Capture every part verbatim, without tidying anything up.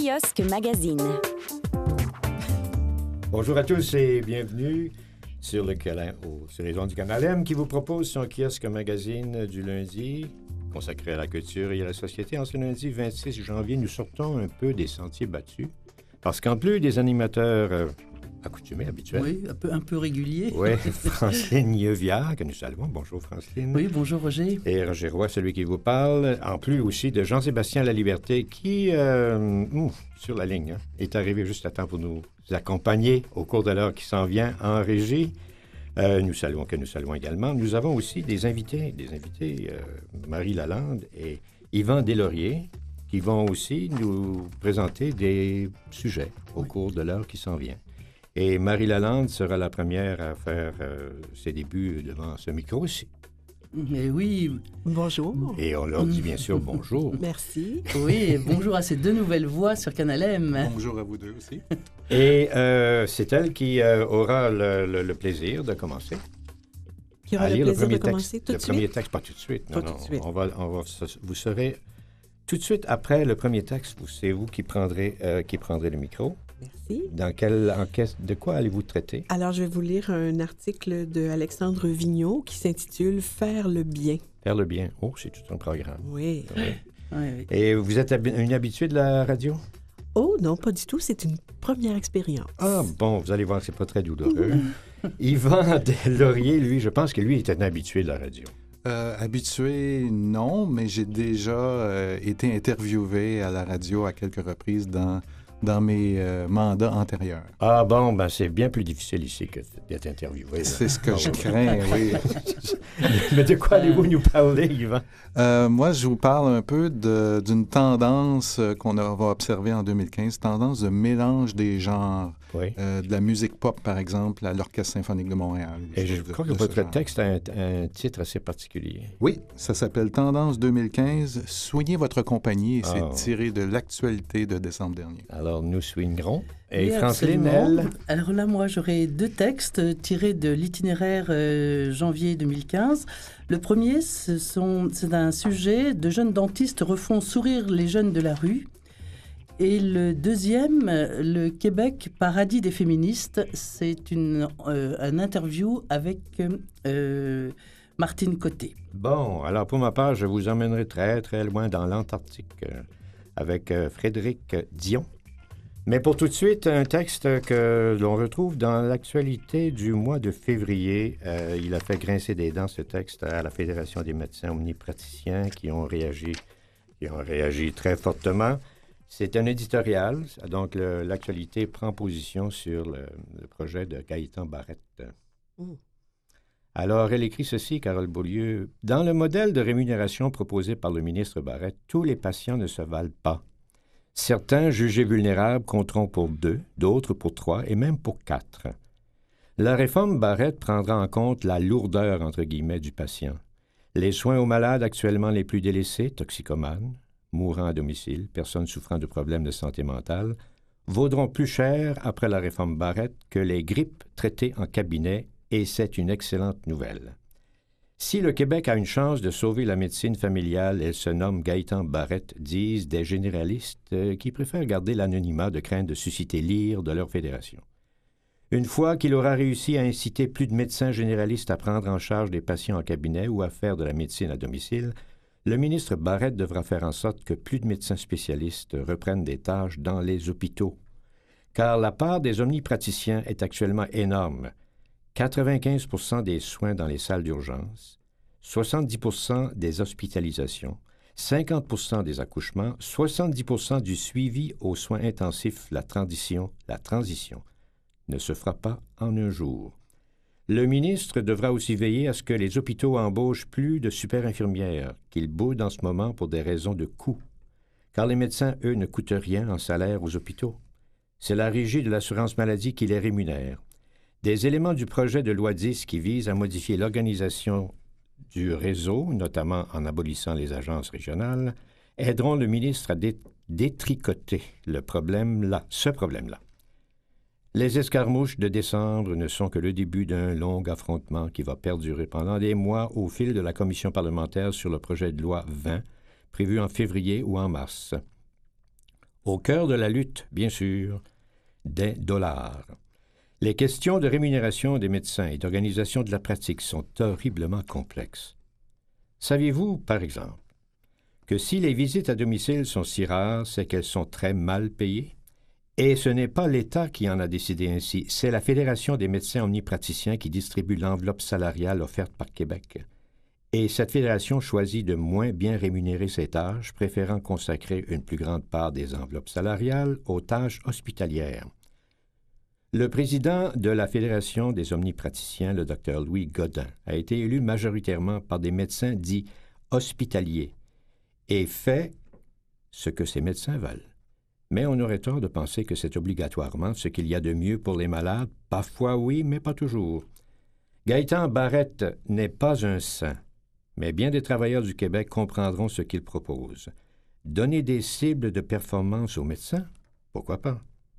Kiosque Magazine. Bonjour à tous et bienvenue sur, le, au, sur les ondes du Canal M qui vous propose son Kiosque Magazine du lundi consacré à la culture et à la société. En ce lundi vingt-six janvier, nous sortons un peu des sentiers battus parce qu'en plus des animateurs euh, accoutumés, habituels... Oui, un peu, un peu réguliers. Oui, Francine Yeuvia, que nous saluons. Bonjour Francine. Oui, bonjour Roger. Et Roger Roy, celui qui vous parle. En plus aussi de Jean-Sébastien Laliberté qui, euh, ouf, sur la ligne, hein, est arrivé juste à temps pour nous accompagner au cours de l'heure qui s'en vient en régie. Euh, nous saluons, que nous saluons également. Nous avons aussi des invités, des invités, euh, Marie Lalande et Yvan Deslauriers, qui vont aussi nous présenter des sujets au cours de l'heure qui s'en vient. Et Marie Lalande sera la première à faire euh, ses débuts devant ce micro aussi. Et oui. Bonjour. Et on leur dit bien sûr bonjour. Merci. Oui, bonjour à ces deux nouvelles voix sur Canal M. Bonjour à vous deux aussi. Et euh, c'est elle qui euh, aura le, le, le plaisir de commencer. Qui aura à le lire plaisir le premier de commencer texte, tout de le suite? premier texte, pas tout de suite. Non, Pas non, tout de suite. On va, on va, vous serez tout de suite après le premier texte. C'est vous qui prendrez, euh, qui prendrez le micro. Merci. Dans quelle enquête, de quoi allez-vous traiter? Alors, je vais vous lire un article de Alexandre Vigneault qui s'intitule « Faire le bien ». Faire le bien. Oh, c'est tout un programme. Oui. Oui. Oui, oui. Et vous êtes habi- une habituée de la radio? Oh non, pas du tout. C'est une première expérience. Ah bon, vous allez voir, c'est pas très douloureux. Yvan Deslauriers, lui, je pense que lui est un habitué de la radio. Euh, habitué, non, mais j'ai déjà euh, été interviewé à la radio à quelques reprises dans, dans mes euh, mandats antérieurs. Ah bon, ben c'est bien plus difficile ici que d'être interviewé. là. C'est ce que Ah je oui. crains, oui. Mais de quoi allez-vous nous parler, Yvan? Euh, moi, je vous parle un peu de- d'une tendance euh, qu'on a- va observer en deux mille quinze, tendance de mélange des genres, Oui. euh, de la musique pop, par exemple, à l'Orchestre symphonique de Montréal. Et Des je choses de- crois que de ce votre genre. texte a un, un titre assez particulier. Oui, ça s'appelle Tendance deux mille quinze, Soignez votre compagnie, et c'est Oh. tiré de l'actualité de décembre dernier. Alors, nous swingerons. Et Oui, Franceline, absolument. elle... Alors là, moi, j'aurai deux textes tirés de l'itinéraire euh, janvier deux mille quinze. Le premier, ce sont, c'est un sujet de jeunes dentistes refont sourire les jeunes de la rue. Et le deuxième, le Québec, paradis des féministes, c'est une, euh, un interview avec euh, Martine Côté. Bon, alors pour ma part, je vous emmènerai très, très loin dans l'Antarctique euh, avec euh, Frédéric Dion. Mais pour tout de suite, un texte que l'on retrouve dans l'actualité du mois de février. Euh, il a fait grincer des dents, ce texte, à la Fédération des médecins omnipraticiens qui ont réagi, qui ont réagi très fortement. C'est un éditorial, donc le- l'actualité prend position sur le, le projet de Gaëtan Barrette. Mm. Alors, elle écrit ceci, Carole Beaulieu. « Dans le modèle de rémunération proposé par le ministre Barrette, tous les patients ne se valent pas. Certains jugés vulnérables compteront pour deux, d'autres pour trois et même pour quatre. La réforme Barrette prendra en compte la lourdeur, entre guillemets, du patient. Les soins aux malades actuellement les plus délaissés, toxicomanes, mourant à domicile, personnes souffrant de problèmes de santé mentale, vaudront plus cher après la réforme Barrette que les grippes traitées en cabinet, et c'est une excellente nouvelle. Si le Québec a une chance de sauver la médecine familiale, elle se nomme Gaëtan Barrette, disent des généralistes euh, qui préfèrent garder l'anonymat de crainte de susciter l'ire de leur fédération. Une fois qu'il aura réussi à inciter plus de médecins généralistes à prendre en charge des patients en cabinet ou à faire de la médecine à domicile, le ministre Barrette devra faire en sorte que plus de médecins spécialistes reprennent des tâches dans les hôpitaux. Car la part des omnipraticiens est actuellement énorme. quatre-vingt-quinze pour cent des soins dans les salles d'urgence, soixante-dix pour cent des hospitalisations, cinquante pour cent des accouchements, soixante-dix pour cent du suivi aux soins intensifs, la transition, la transition ne se fera pas en un jour. Le ministre devra aussi veiller à ce que les hôpitaux embauchent plus de super-infirmières, qu'ils boudent en ce moment pour des raisons de coût. Car les médecins, eux, ne coûtent rien en salaire aux hôpitaux. C'est la régie de l'assurance maladie qui les rémunère. Des éléments du projet de loi dix qui vise à modifier l'organisation du réseau, notamment en abolissant les agences régionales, aideront le ministre à dé- détricoter le problème-là, ce problème-là. Les escarmouches de décembre ne sont que le début d'un long affrontement qui va perdurer pendant des mois au fil de la commission parlementaire sur le projet de loi vingt, prévu en février ou en mars. Au cœur de la lutte, bien sûr, des dollars. Les questions de rémunération des médecins et d'organisation de la pratique sont horriblement complexes. Saviez-vous, par exemple, que si les visites à domicile sont si rares, c'est qu'elles sont très mal payées? Et ce n'est pas l'État qui en a décidé ainsi, c'est la Fédération des médecins omnipraticiens qui distribue l'enveloppe salariale offerte par Québec. Et cette fédération choisit de moins bien rémunérer ses tâches, préférant consacrer une plus grande part des enveloppes salariales aux tâches hospitalières. Le président de la Fédération des omnipraticiens, le docteur Louis Godin, a été élu majoritairement par des médecins dits hospitaliers et fait ce que ces médecins veulent. Mais on aurait tort de penser que c'est obligatoirement ce qu'il y a de mieux pour les malades. Parfois oui, mais pas toujours. Gaétan Barrette n'est pas un saint, mais bien des travailleurs du Québec comprendront ce qu'il propose. Donner des cibles de performance aux médecins? Pourquoi pas?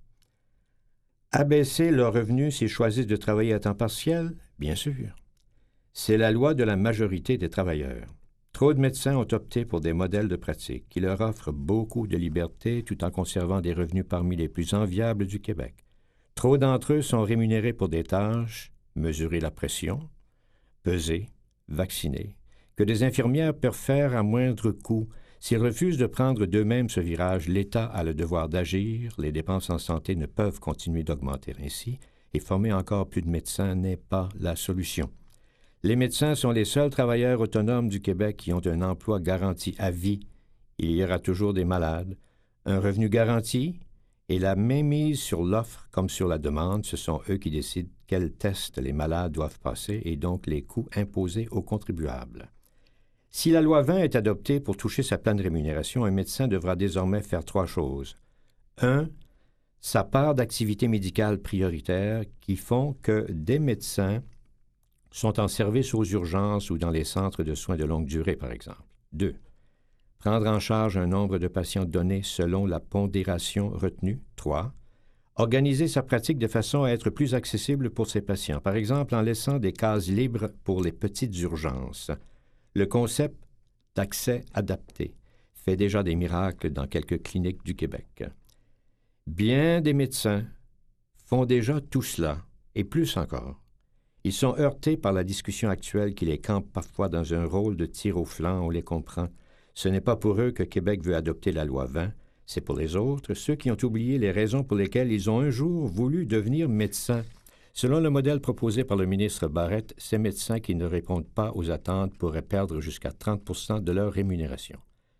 Abaisser leurs revenus s'ils choisissent de travailler à temps partiel? Bien sûr. C'est la loi de la majorité des travailleurs. Trop de médecins ont opté pour des modèles de pratique qui leur offrent beaucoup de liberté tout en conservant des revenus parmi les plus enviables du Québec. Trop d'entre eux sont rémunérés pour des tâches, mesurer la pression, peser, vacciner, que des infirmières peuvent faire à moindre coût. S'ils refusent de prendre d'eux-mêmes ce virage, l'État a le devoir d'agir, les dépenses en santé ne peuvent continuer d'augmenter ainsi, et former encore plus de médecins n'est pas la solution. Les médecins sont les seuls travailleurs autonomes du Québec qui ont un emploi garanti à vie. Il y aura toujours des malades. Un revenu garanti et la mainmise sur l'offre comme sur la demande, ce sont eux qui décident quels tests les malades doivent passer et donc les coûts imposés aux contribuables. Si la loi vingt est adoptée pour toucher sa pleine rémunération, un médecin devra désormais faire trois choses. Un, sa part d'activité médicale prioritaire qui font que des médecins sont en service aux urgences ou dans les centres de soins de longue durée, par exemple. Deux, prendre en charge un nombre de patients donné selon la pondération retenue. Trois, organiser sa pratique de façon à être plus accessible pour ses patients, par exemple en laissant des cases libres pour les petites urgences. Le concept d'accès adapté fait déjà des miracles dans quelques cliniques du Québec. Bien des médecins font déjà tout cela, et plus encore. Ils sont heurtés par la discussion actuelle qui les campe parfois dans un rôle de tir au flanc, on les comprend. Ce n'est pas pour eux que Québec veut adopter la loi vingt, c'est pour les autres, ceux qui ont oublié les raisons pour lesquelles ils ont un jour voulu devenir médecins. Selon le modèle proposé par le ministre Barrette, ces médecins qui ne répondent pas aux attentes pourraient perdre jusqu'à trente pour cent de leur rémunération.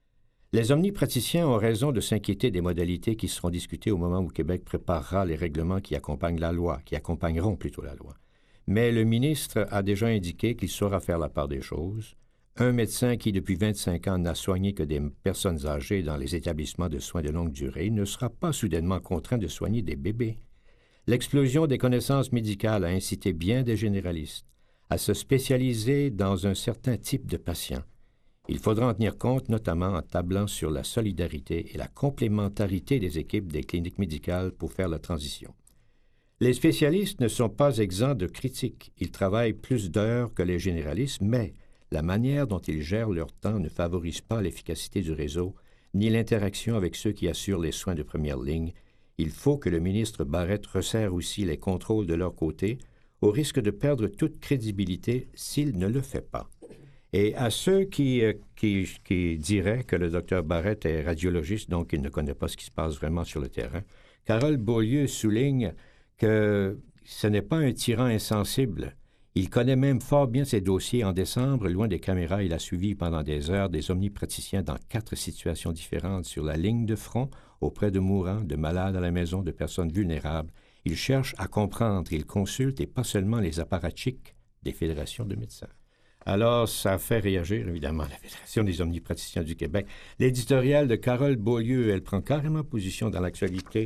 Les omnipraticiens ont raison de s'inquiéter des modalités qui seront discutées au moment où Québec préparera les règlements qui accompagnent la loi, qui accompagneront plutôt la loi. Mais le ministre a déjà indiqué qu'il saura faire la part des choses. Un médecin qui, depuis vingt-cinq ans, n'a soigné que des personnes âgées dans les établissements de soins de longue durée ne sera pas soudainement contraint de soigner des bébés. L'explosion des connaissances médicales a incité bien des généralistes à se spécialiser dans un certain type de patients. Il faudra en tenir compte, notamment en tablant sur la solidarité et la complémentarité des équipes des cliniques médicales pour faire la transition. Les spécialistes ne sont pas exempts de critiques. Ils travaillent plus d'heures que les généralistes, mais la manière dont ils gèrent leur temps ne favorise pas l'efficacité du réseau, ni l'interaction avec ceux qui assurent les soins de première ligne. Il faut que le ministre Barrette resserre aussi les contrôles de leur côté, au risque de perdre toute crédibilité s'il ne le fait pas. Et à ceux qui, euh, qui, qui diraient que le docteur Barrette est radiologiste, donc il ne connaît pas ce qui se passe vraiment sur le terrain, Carole Beaulieu souligne que ce n'est pas un tyran insensible. Il connaît même fort bien ses dossiers. En décembre, loin des caméras, il a suivi pendant des heures des omnipraticiens dans quatre situations différentes sur la ligne de front, auprès de mourants, de malades à la maison, de personnes vulnérables. Il cherche à comprendre, il consulte et pas seulement les apparatchiks des fédérations de médecins. Alors, ça fait réagir, évidemment, la Fédération des omnipraticiens du Québec. L'éditorial de Carole Beaulieu, elle prend carrément position dans l'actualité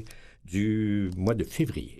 du mois de février.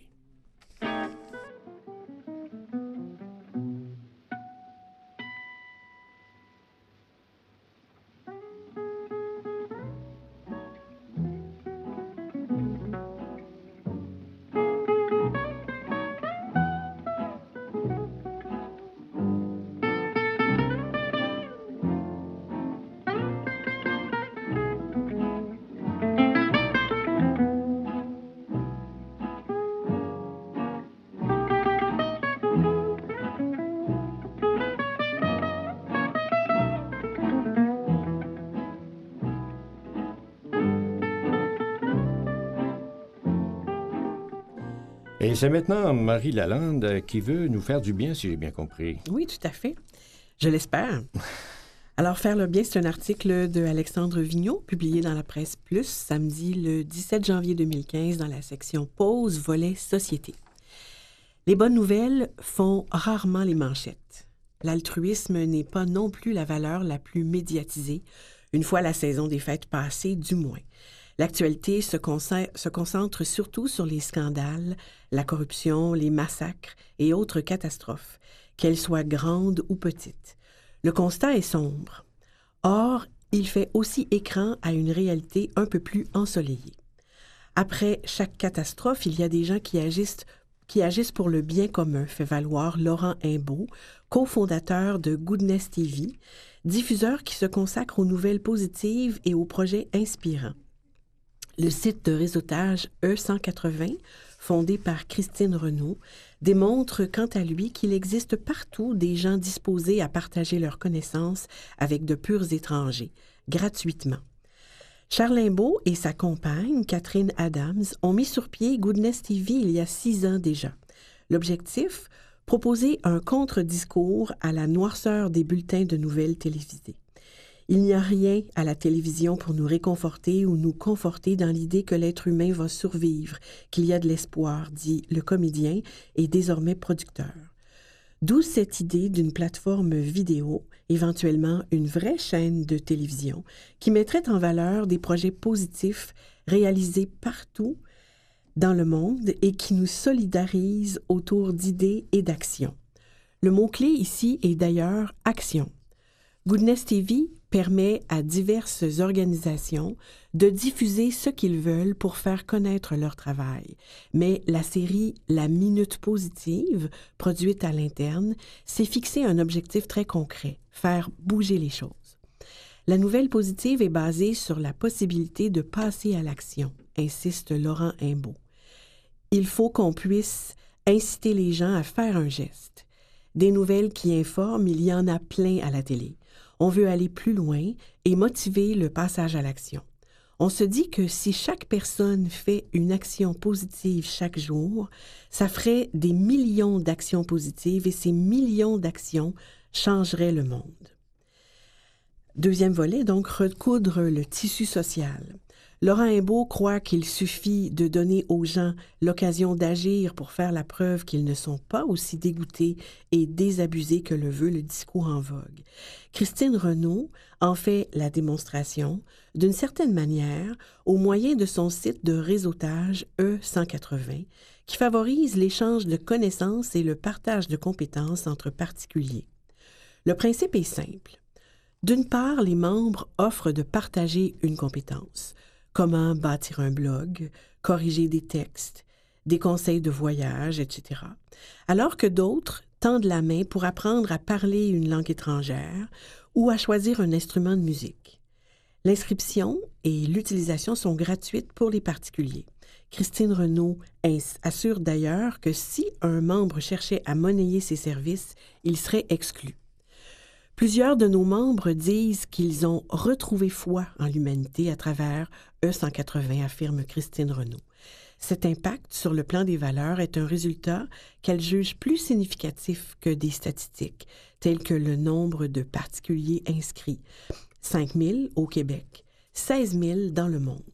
Et c'est maintenant Marie Lalande qui veut nous faire du bien, si j'ai bien compris. Oui, tout à fait. Je l'espère. Alors, Faire le bien, c'est un article de Alexandre Vigneault, publié dans la Presse Plus, samedi le dix-sept janvier deux mille quinze, dans la section Pause, volet Société. Les bonnes nouvelles font rarement les manchettes. L'altruisme n'est pas non plus la valeur la plus médiatisée, une fois la saison des fêtes passée, du moins. L'actualité se, concentre, se concentre surtout sur les scandales, la corruption, les massacres et autres catastrophes, qu'elles soient grandes ou petites. Le constat est sombre. Or, il fait aussi écran à une réalité un peu plus ensoleillée. Après chaque catastrophe, il y a des gens qui agissent, qui agissent pour le bien commun, fait valoir Laurent Imbeau, cofondateur de Goodness T V, diffuseur qui se consacre aux nouvelles positives et aux projets inspirants. Le site de réseautage E cent quatre-vingts, fondé par Christine Renaud, démontre quant à lui qu'il existe partout des gens disposés à partager leurs connaissances avec de purs étrangers, gratuitement. Charles Imbeau et sa compagne, Catherine Adams, ont mis sur pied Goodness T V il y a six ans déjà. L'objectif, proposer un contre-discours à la noirceur des bulletins de nouvelles télévisés. Il n'y a rien à la télévision pour nous réconforter ou nous conforter dans l'idée que l'être humain va survivre, qu'il y a de l'espoir, dit le comédien et désormais producteur. D'où cette idée d'une plateforme vidéo, éventuellement une vraie chaîne de télévision, qui mettrait en valeur des projets positifs réalisés partout dans le monde et qui nous solidarise autour d'idées et d'actions. Le mot-clé ici est d'ailleurs « action ». Goodness T V permet à diverses organisations de diffuser ce qu'ils veulent pour faire connaître leur travail. Mais la série La Minute Positive, produite à l'interne, s'est fixé un objectif très concret, faire bouger les choses. La nouvelle positive est basée sur la possibilité de passer à l'action, insiste Laurent Imbeau. Il faut qu'on puisse inciter les gens à faire un geste. Des nouvelles qui informent, il y en a plein à la télé. On veut aller plus loin et motiver le passage à l'action. On se dit que si chaque personne fait une action positive chaque jour, ça ferait des millions d'actions positives et ces millions d'actions changeraient le monde. Deuxième volet, donc, recoudre le tissu social. Laurent Imbeau croit qu'il suffit de donner aux gens l'occasion d'agir pour faire la preuve qu'ils ne sont pas aussi dégoûtés et désabusés que le veut le discours en vogue. Christine Renaud en fait la démonstration, d'une certaine manière, au moyen de son site de réseautage E cent quatre-vingts, qui favorise l'échange de connaissances et le partage de compétences entre particuliers. Le principe est simple. D'une part, les membres offrent de partager une compétence. Comment bâtir un blog, corriger des textes, des conseils de voyage, et cetera. Alors que d'autres tendent la main pour apprendre à parler une langue étrangère ou à choisir un instrument de musique. L'inscription et l'utilisation sont gratuites pour les particuliers. Christine Renaud assure d'ailleurs que si un membre cherchait à monnayer ses services, il serait exclu. Plusieurs de nos membres disent qu'ils ont retrouvé foi en l'humanité à travers E cent quatre-vingts, affirme Christine Renaud. Cet impact sur le plan des valeurs est un résultat qu'elle juge plus significatif que des statistiques, telles que le nombre de particuliers inscrits, cinq mille au Québec, seize mille dans le monde,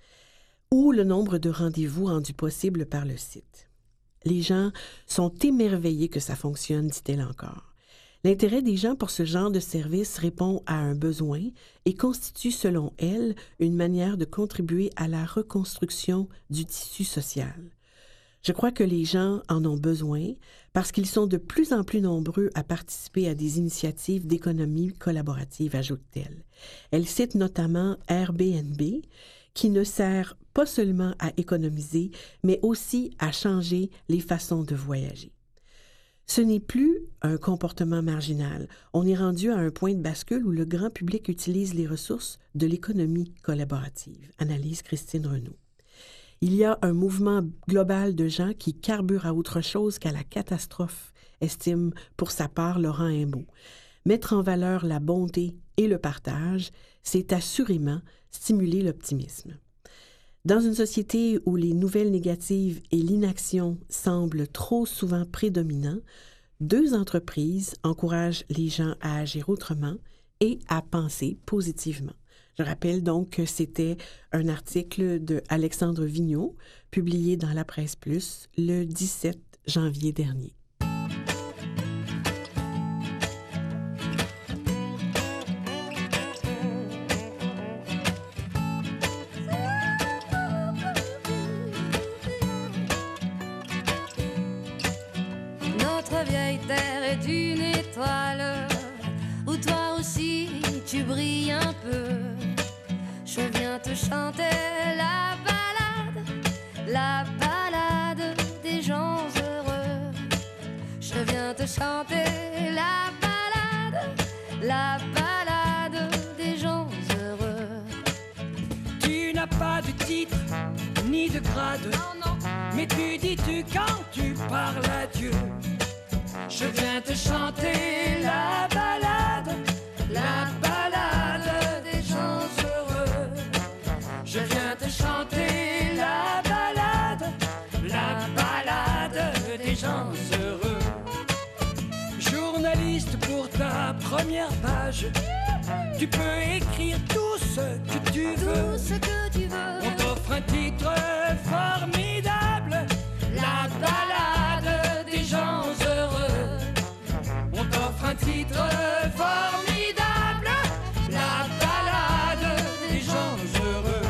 ou le nombre de rendez-vous rendus possibles par le site. Les gens sont émerveillés que ça fonctionne, dit-elle encore. L'intérêt des gens pour ce genre de service répond à un besoin et constitue, selon elle, une manière de contribuer à la reconstruction du tissu social. Je crois que les gens en ont besoin parce qu'ils sont de plus en plus nombreux à participer à des initiatives d'économie collaborative, ajoute-t-elle. Elle cite notamment Airbnb, qui ne sert pas seulement à économiser, mais aussi à changer les façons de voyager. Ce n'est plus un comportement marginal. On est rendu à un point de bascule où le grand public utilise les ressources de l'économie collaborative, analyse Christine Renaud. Il y a un mouvement global de gens qui carburent à autre chose qu'à la catastrophe, estime pour sa part Laurent Imbeau. Mettre en valeur la bonté et le partage, c'est assurément stimuler l'optimisme. Dans une société où les nouvelles négatives et l'inaction semblent trop souvent prédominants, deux entreprises encouragent les gens à agir autrement et à penser positivement. Je rappelle donc que c'était un article de Alexandre Vigneault, publié dans la Presse Plus le dix-sept janvier dernier. Notre vieille terre est une étoile où toi aussi tu brilles un peu. Je viens te chanter la balade, la balade des gens heureux. Je viens te chanter la balade, la balade des gens heureux. Tu n'as pas de titre ni de grade, Non, non, mais tu dis-tu quand tu parles à Dieu. Je viens te chanter la balade, la balade des gens heureux. Je viens te chanter la balade, la balade des gens heureux. Journaliste pour ta première page, tu peux écrire tout ce que tu veux. tout ce que tu veux. On t'offre un titre formidable, la balade des gens heureux. On t'offre un titre formidable, la balade des gens heureux.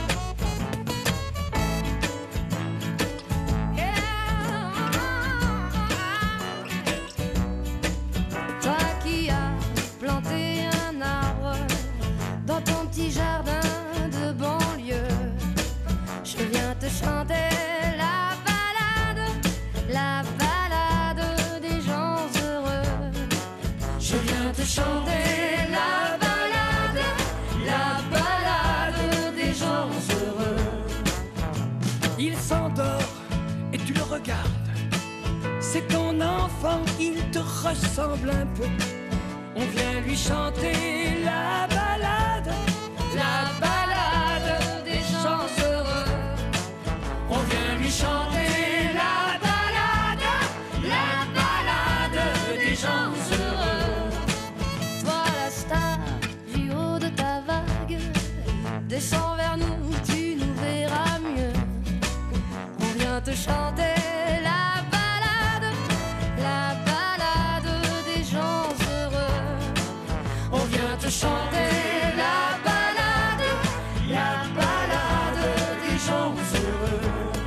Toi qui as planté un arbre dans ton petit jardin de banlieue, je viens te chanter la balade, la balade des gens heureux. Je viens te chanter la balade, la balade des gens heureux. Il s'endort et tu le regardes. C'est ton enfant, il te ressemble un peu. On vient lui chanter la balade, la balade des gens heureux. On vient lui chanter la balade, la balade des gens heureux. Toi la star du haut de ta vague, descends vers nous, tu nous verras mieux. On vient te chanter la balade, la balade des gens heureux. On vient te chanter la balade, la balade des gens heureux.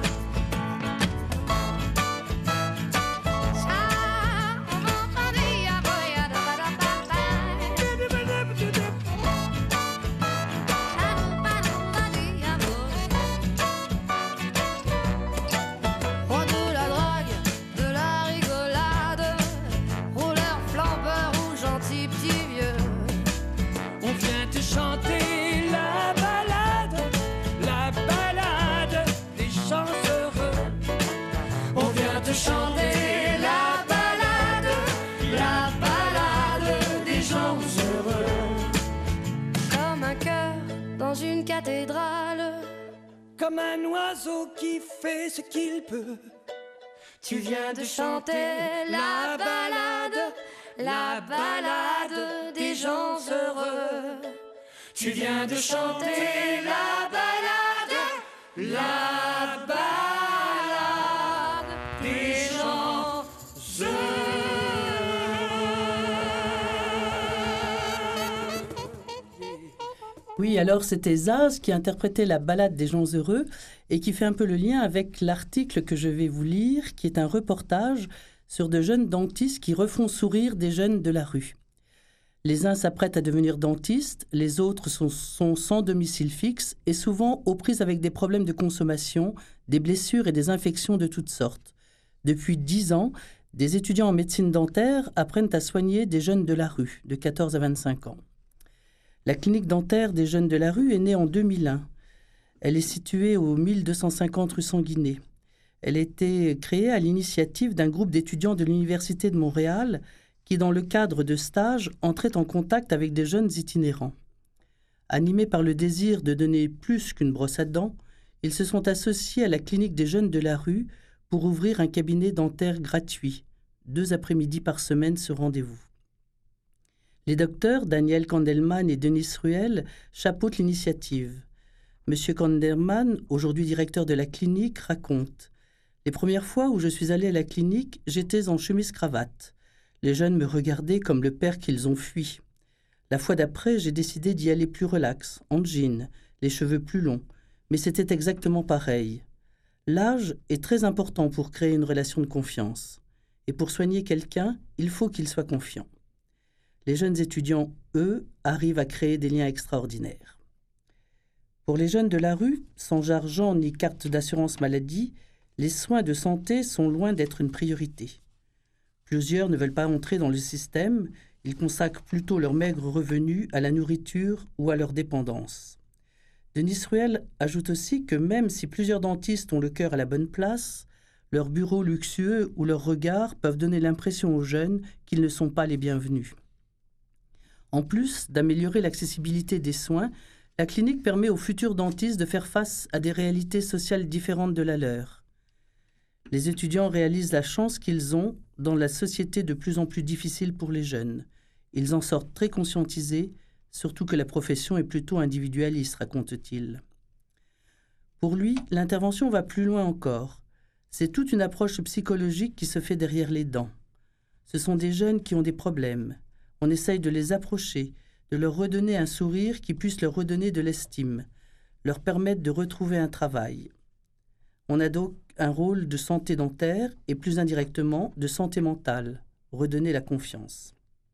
Roi de la drogue, de la rigolade, rouleur, flambeur ou gentil petit vieux. On vient te chanter la balade, la balade des gens heureux. On vient te chanter la balade, la balade des gens heureux. Comme un cœur dans une cathédrale, Comme un oiseau qui fait ce qu'il peut. tu viens de chanter la balade, la balade des gens heureux. Tu viens de chanter la balade, la balade des gens heureux. Oui, alors c'était Zaz qui interprétait la balade des gens heureux et qui fait un peu le lien avec l'article que je vais vous lire, qui est un reportage sur de jeunes dentistes qui refont sourire des jeunes de la rue. Les uns s'apprêtent à devenir dentistes, les autres sont, sont sans domicile fixe et souvent aux prises avec des problèmes de consommation, des blessures et des infections de toutes sortes. Depuis dix ans, des étudiants en médecine dentaire apprennent à soigner des jeunes de la rue, de quatorze à vingt-cinq ans. La clinique dentaire des jeunes de la rue est née en deux mille un. Elle est située au mille deux cent cinquante rue Sanguinet. Elle a été créée à l'initiative d'un groupe d'étudiants de l'Université de Montréal qui, dans le cadre de stages, entraient en contact avec des jeunes itinérants. Animés par le désir de donner plus qu'une brosse à dents, Ils se sont associés à la clinique des jeunes de la rue pour ouvrir un cabinet dentaire gratuit, deux après-midi par semaine ce rendez-vous. Les docteurs Daniel Kandelman et Denis Ruel chapeautent l'initiative. Monsieur Kandelman, aujourd'hui directeur de la clinique, raconte « Les premières fois où je suis allé à la clinique, j'étais en chemise-cravate. Les jeunes me regardaient comme le père qu'ils ont fui. La fois d'après, j'ai décidé d'y aller plus relax, en jean, les cheveux plus longs, mais c'était exactement pareil. L'âge est très important pour créer une relation de confiance. Et pour soigner quelqu'un, il faut qu'il soit confiant. Les jeunes étudiants, eux, arrivent à créer des liens extraordinaires. Pour les jeunes de la rue, sans argent ni carte d'assurance maladie, les soins de santé sont loin d'être une priorité. Plusieurs ne veulent pas entrer dans le système, ils consacrent plutôt leurs maigres revenus à la nourriture ou à leur dépendance. Denis Ruel ajoute aussi que même si plusieurs dentistes ont le cœur à la bonne place, leurs bureaux luxueux ou leurs regards peuvent donner l'impression aux jeunes qu'ils ne sont pas les bienvenus. En plus d'améliorer l'accessibilité des soins, la clinique permet aux futurs dentistes de faire face à des réalités sociales différentes de la leur. Les étudiants réalisent la chance qu'ils ont dans la société de plus en plus difficile pour les jeunes. Ils en sortent très conscientisés, surtout que la profession est plutôt individualiste, raconte-t-il. Pour lui, l'intervention va plus loin encore. C'est toute une approche psychologique qui se fait derrière les dents. Ce sont des jeunes qui ont des problèmes. On essaye de les approcher, de leur redonner un sourire qui puisse leur redonner de l'estime, leur permettre de retrouver un travail. On a donc un rôle de santé dentaire et plus indirectement de santé mentale, redonner la confiance.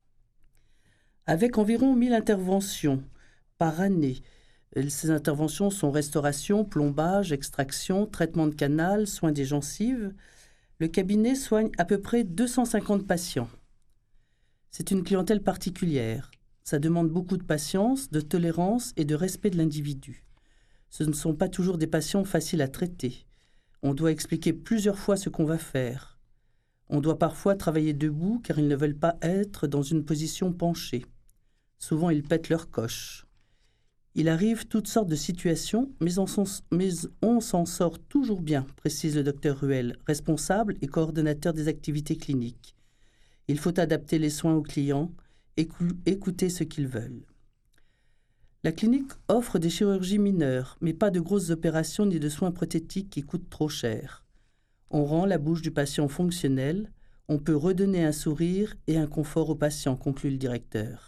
Avec environ mille interventions par année, ces interventions sont restauration, plombage, extraction, traitement de canal, soins des gencives. Le cabinet soigne à peu près deux cent cinquante patients. C'est une clientèle particulière. Ça demande beaucoup de patience, de tolérance et de respect de l'individu. Ce ne sont pas toujours des patients faciles à traiter. On doit expliquer plusieurs fois ce qu'on va faire. On doit parfois travailler debout car ils ne veulent pas être dans une position penchée. Souvent, ils pètent leur coche. Il arrive toutes sortes de situations, mais on, s'en, mais on s'en sort toujours bien, précise le docteur Ruel, responsable et coordonnateur des activités cliniques. Il faut adapter les soins aux clients, écou- écouter ce qu'ils veulent. La clinique offre des chirurgies mineures, mais pas de grosses opérations ni de soins prothétiques qui coûtent trop cher. On rend la bouche du patient fonctionnelle, on peut redonner un sourire et un confort au patient, conclut le directeur.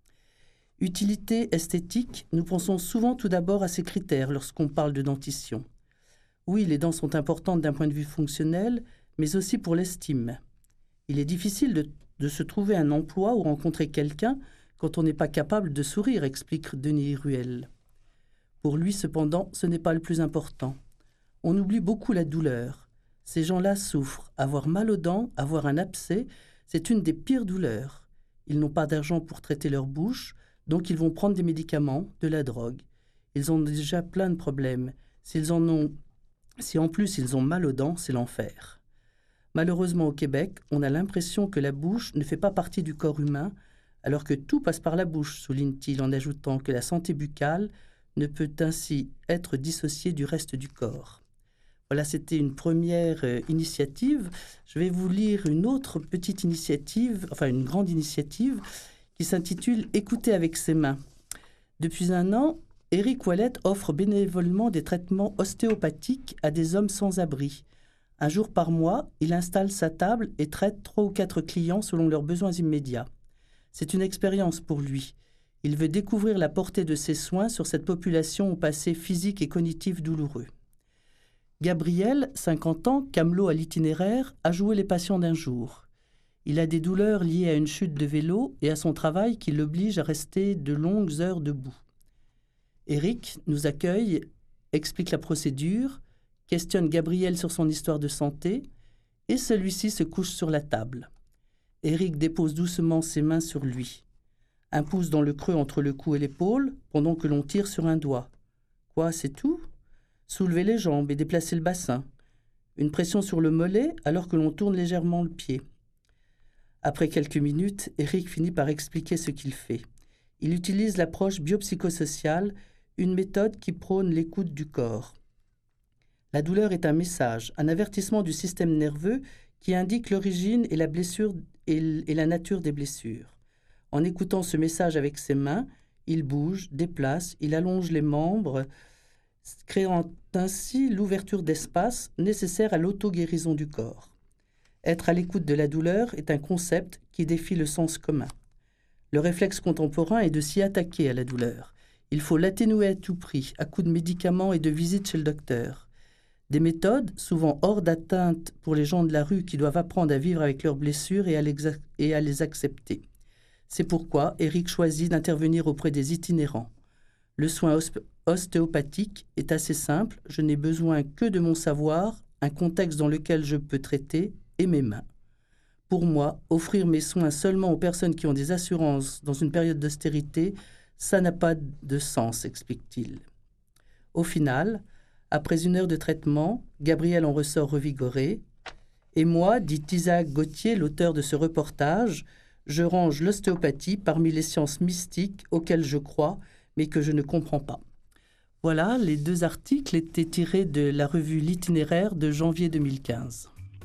Utilité esthétique, nous pensons souvent tout d'abord à ces critères lorsqu'on parle de dentition. Oui, les dents sont importantes d'un point de vue fonctionnel, mais aussi pour l'estime. Il est difficile de, de se trouver un emploi ou rencontrer quelqu'un quand on n'est pas capable de sourire, explique Denis Ruel. Pour lui, cependant, ce n'est pas le plus important. On oublie beaucoup la douleur. Ces gens-là souffrent. Avoir mal aux dents, avoir un abcès, c'est une des pires douleurs. Ils n'ont pas d'argent pour traiter leur bouche, donc ils vont prendre des médicaments, de la drogue. Ils ont déjà plein de problèmes. S'ils en ont, si en plus ils ont mal aux dents, c'est l'enfer. Malheureusement au Québec, on a l'impression que la bouche ne fait pas partie du corps humain, alors que tout passe par la bouche, souligne-t-il en ajoutant que la santé buccale ne peut ainsi être dissociée du reste du corps. Voilà, c'était une première euh, initiative. Je vais vous lire une autre petite initiative, enfin une grande initiative, qui s'intitule « Écouter avec ses mains ». Depuis un an, Éric Ouellet offre bénévolement des traitements ostéopathiques à des hommes sans abri. Un jour par mois, il installe sa table et traite trois ou quatre clients selon leurs besoins immédiats. C'est une expérience pour lui. Il veut découvrir la portée de ses soins sur cette population au passé physique et cognitif douloureux. Gabriel, cinquante ans, camelot à l'itinéraire, a joué les patients d'un jour. Il a des douleurs liées à une chute de vélo et à son travail qui l'oblige à rester de longues heures debout. Éric nous accueille, explique la procédure, questionne Gabriel sur son histoire de santé et celui-ci se couche sur la table. Éric dépose doucement ses mains sur lui. Un pouce dans le creux entre le cou et l'épaule pendant que l'on tire sur un doigt. Quoi, c'est tout ? Soulever les jambes et déplacer le bassin. Une pression sur le mollet alors que l'on tourne légèrement le pied. Après quelques minutes, Éric finit par expliquer ce qu'il fait. Il utilise l'approche biopsychosociale, une méthode qui prône l'écoute du corps. La douleur est un message, un avertissement du système nerveux qui indique l'origine et la blessure et la nature des blessures. En écoutant ce message avec ses mains, il bouge, déplace, il allonge les membres, créant ainsi l'ouverture d'espace nécessaire à l'auto-guérison du corps. Être à l'écoute de la douleur est un concept qui défie le sens commun. Le réflexe contemporain est de s'y attaquer à la douleur. Il faut l'atténuer à tout prix, à coups de médicaments et de visites chez le docteur. Des méthodes, souvent hors d'atteinte pour les gens de la rue qui doivent apprendre à vivre avec leurs blessures et à, et à les accepter. C'est pourquoi Éric choisit d'intervenir auprès des itinérants. Le soin ostéopathique est assez simple, je n'ai besoin que de mon savoir, un contexte dans lequel je peux traiter et mes mains. Pour moi, offrir mes soins seulement aux personnes qui ont des assurances dans une période d'austérité, ça n'a pas de sens, explique-t-il. Au final, après une heure de traitement, Gabriel en ressort revigoré. Et moi, dit Isaac Gauthier, l'auteur de ce reportage, je range l'ostéopathie parmi les sciences mystiques auxquelles je crois, mais que je ne comprends pas. Voilà, les deux articles étaient tirés de la revue L'Itinéraire de janvier deux mille quinze.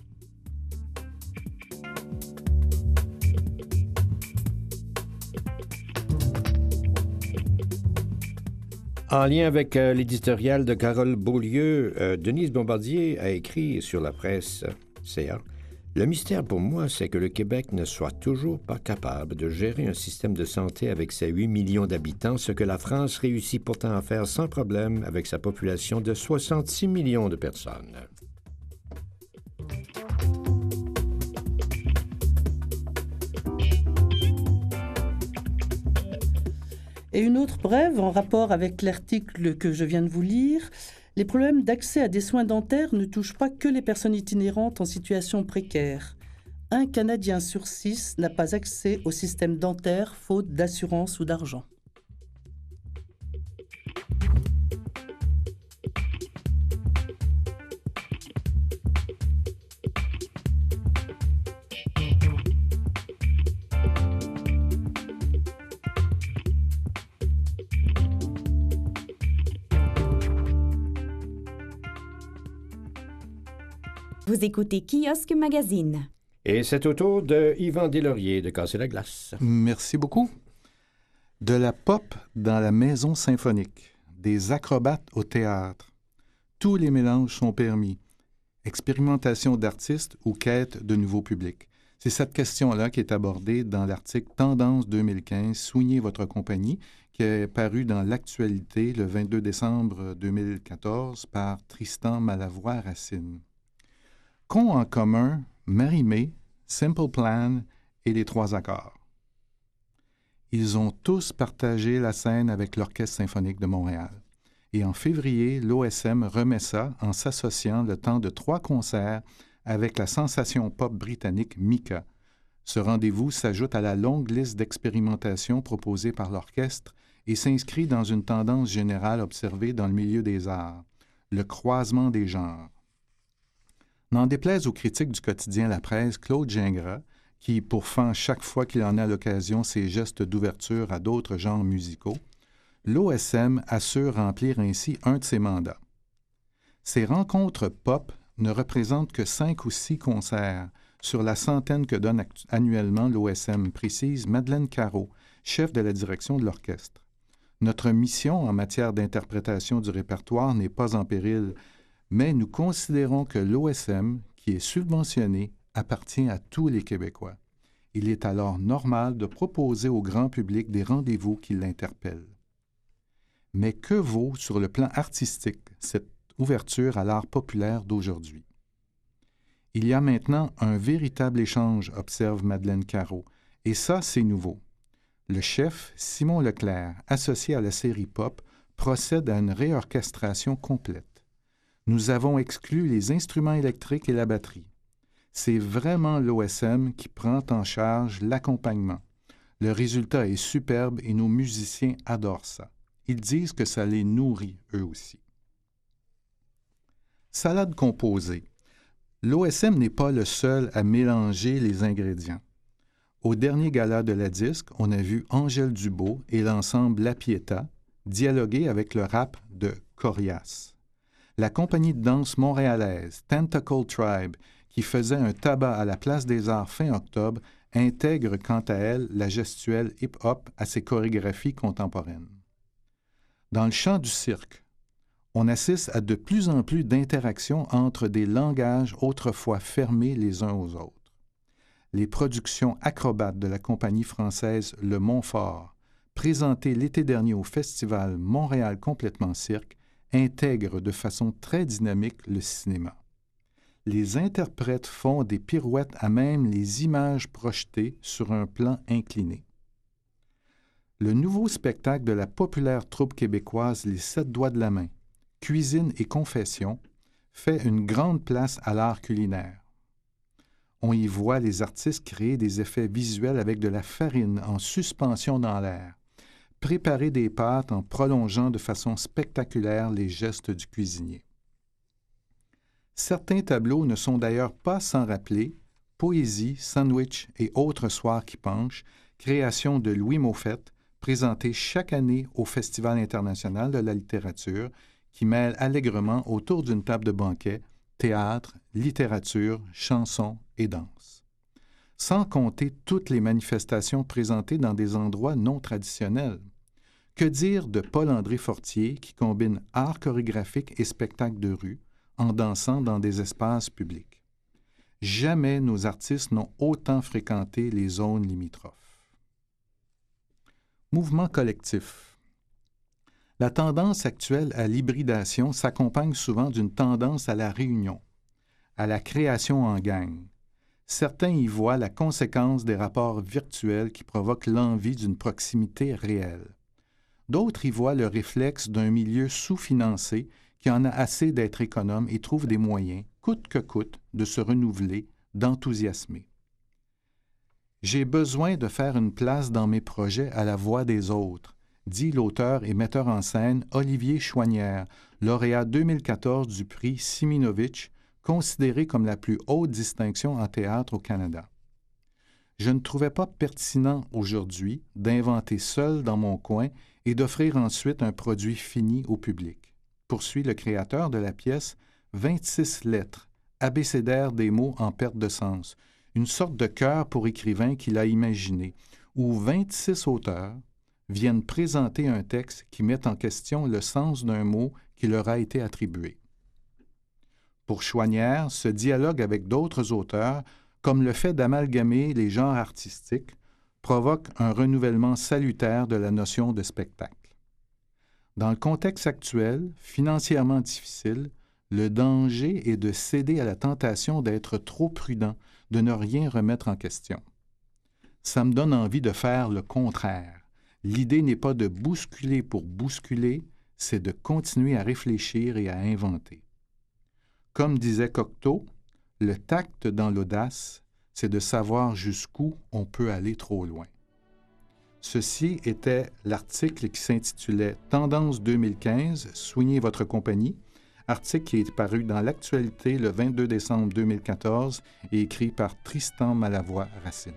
En lien avec euh, l'éditorial de Carole Beaulieu, euh, Denise Bombardier a écrit sur la presse C A « Le mystère pour moi, c'est que le Québec ne soit toujours pas capable de gérer un système de santé avec ses huit millions d'habitants, ce que la France réussit pourtant à faire sans problème avec sa population de soixante-six millions de personnes. » Et une autre brève en rapport avec l'article que je viens de vous lire. Les problèmes d'accès à des soins dentaires ne touchent pas que les personnes itinérantes en situation précaire. Un Canadien sur six n'a pas accès au système dentaire faute d'assurance ou d'argent. Vous écoutez Kiosque Magazine. Et c'est au tour de Yvan Deslauriers de casser la glace. Merci beaucoup. De la pop dans la maison symphonique, des acrobates au théâtre. Tous les mélanges sont permis. Expérimentation d'artistes ou quête de nouveaux publics. C'est cette question-là qui est abordée dans l'article Tendance deux mille quinze, Soignez votre compagnie, qui est paru dans l'Actualité le vingt-deux décembre deux mille quatorze par Tristan Malavoie-Racine. Qu'ont en commun Marie-Mé, Simple Plan et les Trois Accords? Ils ont tous partagé la scène avec l'Orchestre symphonique de Montréal. Et en février, l'O S M remet ça en s'associant le temps de trois concerts avec la sensation pop britannique Mika. Ce rendez-vous s'ajoute à la longue liste d'expérimentations proposées par l'orchestre et s'inscrit dans une tendance générale observée dans le milieu des arts, le croisement des genres. N'en déplaise aux critiques du quotidien La Presse, Claude Gingras, qui pourfend chaque fois qu'il en a l'occasion ses gestes d'ouverture à d'autres genres musicaux, l'O S M assure remplir ainsi un de ses mandats. Ces rencontres pop ne représentent que cinq ou six concerts sur la centaine que donne annuellement l'O S M, précise Madeleine Carreau, chef de la direction de l'orchestre. Notre mission en matière d'interprétation du répertoire n'est pas en péril, mais nous considérons que l'O S M, qui est subventionné, appartient à tous les Québécois. Il est alors normal de proposer au grand public des rendez-vous qui l'interpellent. Mais que vaut, sur le plan artistique, cette ouverture à l'art populaire d'aujourd'hui? Il y a maintenant un véritable échange, observe Madeleine Carreau, et ça, c'est nouveau. Le chef, Simon Leclerc, associé à la série Pop, procède à une réorchestration complète. Nous avons exclu les instruments électriques et la batterie. C'est vraiment l'O S M qui prend en charge l'accompagnement. Le résultat est superbe et nos musiciens adorent ça. Ils disent que ça les nourrit, eux aussi. Salade composée. L'O S M n'est pas le seul à mélanger les ingrédients. Au dernier gala de la disque, on a vu Angèle Dubeau et l'ensemble La Pietà dialoguer avec le rap de Corias. La compagnie de danse montréalaise Tentacle Tribe, qui faisait un tabac à la Place des Arts fin octobre, intègre quant à elle la gestuelle hip-hop à ses chorégraphies contemporaines. Dans le champ du cirque, on assiste à de plus en plus d'interactions entre des langages autrefois fermés les uns aux autres. Les productions acrobates de la compagnie française Le Montfort, présentées l'été dernier au festival Montréal Complètement Cirque, intègrent de façon très dynamique le cinéma. Les interprètes font des pirouettes à même les images projetées sur un plan incliné. Le nouveau spectacle de la populaire troupe québécoise Les Sept Doigts de la Main, Cuisine et confession, fait une grande place à l'art culinaire. On y voit les artistes créer des effets visuels avec de la farine en suspension dans l'air, préparer des pâtes en prolongeant de façon spectaculaire les gestes du cuisinier. Certains tableaux ne sont d'ailleurs pas sans rappeler Poésie, Sandwich et autres soirs qui penchent, création de Louis Moffett, présentée chaque année au Festival international de la littérature, qui mêle allègrement autour d'une table de banquet théâtre, littérature, chansons et danse. Sans compter toutes les manifestations présentées dans des endroits non traditionnels. Que dire de Paul-André Fortier qui combine art chorégraphique et spectacle de rue, en dansant dans des espaces publics. Jamais nos artistes n'ont autant fréquenté les zones limitrophes. Mouvement collectif. La tendance actuelle à l'hybridation s'accompagne souvent d'une tendance à la réunion, à la création en gang. Certains y voient la conséquence des rapports virtuels qui provoquent l'envie d'une proximité réelle. D'autres y voient le réflexe d'un milieu sous-financé qui en a assez d'être économe et trouve des moyens, coûte que coûte, de se renouveler, d'enthousiasmer. J'ai besoin de faire une place dans mes projets à la voix des autres, dit l'auteur et metteur en scène Olivier Chouanière, lauréat deux mille quatorze du prix Siminovitch, considéré comme la plus haute distinction en théâtre au Canada. Je ne trouvais pas pertinent aujourd'hui d'inventer seul dans mon coin et d'offrir ensuite un produit fini au public. Poursuit le créateur de la pièce vingt-six lettres, abécédaire des mots en perte de sens, une sorte de chœur pour écrivain qu'il a imaginé, où vingt-six auteurs viennent présenter un texte qui met en question le sens d'un mot qui leur a été attribué. Pour Chouanière, ce dialogue avec d'autres auteurs, comme le fait d'amalgamer les genres artistiques, provoque un renouvellement salutaire de la notion de spectacle. Dans le contexte actuel, financièrement difficile, le danger est de céder à la tentation d'être trop prudent, de ne rien remettre en question. Ça me donne envie de faire le contraire. L'idée n'est pas de bousculer pour bousculer, c'est de continuer à réfléchir et à inventer. Comme disait Cocteau, le tact dans l'audace, c'est de savoir jusqu'où on peut aller trop loin. Ceci était l'article qui s'intitulait « Tendance deux mille quinze, soignez votre compagnie », article qui est paru dans l'Actualité le vingt-deux décembre deux mille quatorze et écrit par Tristan Malavoie-Racine.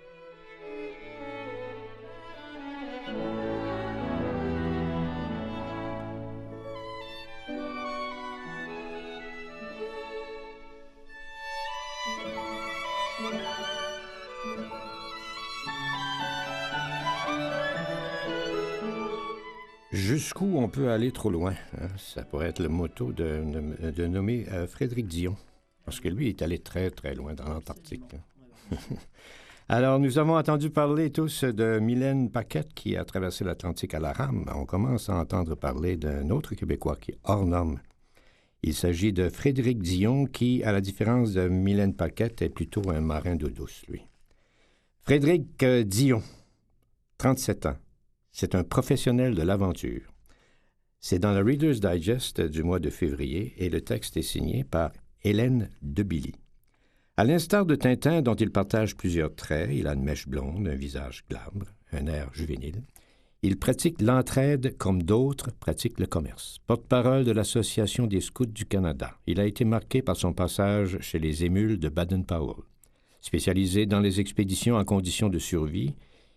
Jusqu'où on peut aller trop loin, hein? Ça pourrait être le motto de, de, de nommer euh, Frédéric Dion, parce que lui est allé très, très loin dans l'Antarctique. Hein? Alors, nous avons entendu parler tous de Mylène Paquette qui a traversé l'Atlantique à la rame. On commence à entendre parler d'un autre Québécois qui est hors norme. Il s'agit de Frédéric Dion qui, à la différence de Mylène Paquette, est plutôt un marin d'eau douce, lui. Frédéric euh, Dion, trente-sept ans. C'est un professionnel de l'aventure. C'est dans le Reader's Digest du mois de février et le texte est signé par Hélène Debilly. À l'instar de Tintin, dont il partage plusieurs traits, il a une mèche blonde, un visage glabre, un air juvénile. Il pratique l'entraide comme d'autres pratiquent le commerce. Porte-parole de l'Association des scouts du Canada, il a été marqué par son passage chez les émules de Baden-Powell. Spécialisé dans les expéditions en conditions de survie,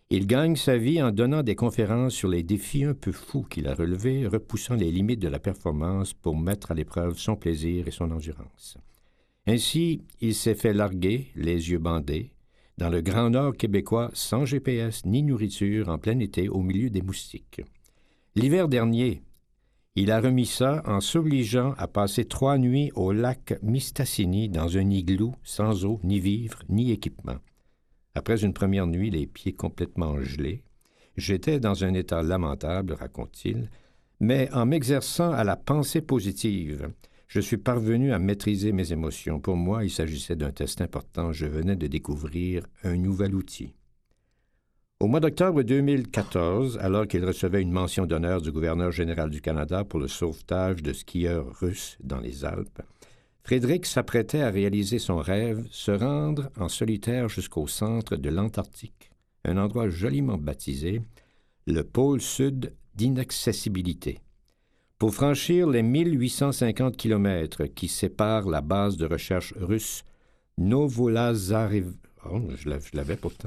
Il gagne sa vie en donnant des conférences sur les défis un peu fous qu'il a relevés, repoussant les limites de la performance pour mettre à l'épreuve son plaisir et son endurance. Ainsi, il s'est fait larguer, les yeux bandés, dans le Grand Nord québécois, sans G P S ni nourriture, en plein été, au milieu des moustiques. L'hiver dernier, il a remis ça en s'obligeant à passer trois nuits au lac Mistassini dans un igloo sans eau, ni vivres, ni équipement. Après une première nuit, les pieds complètement gelés, j'étais dans un état lamentable, raconte-t-il, mais en m'exerçant à la pensée positive, je suis parvenu à maîtriser mes émotions. Pour moi, il s'agissait d'un test important. Je venais de découvrir un nouvel outil. Au mois d'octobre deux mille quatorze, alors qu'il recevait une mention d'honneur du gouverneur général du Canada pour le sauvetage de skieurs russes dans les Alpes, Frédéric s'apprêtait à réaliser son rêve, se rendre en solitaire jusqu'au centre de l'Antarctique, un endroit joliment baptisé le pôle sud d'inaccessibilité. Pour franchir les mille huit cent cinquante kilomètres qui séparent la base de recherche russe Novolazarevkaya, oh, je l'avais pourtant,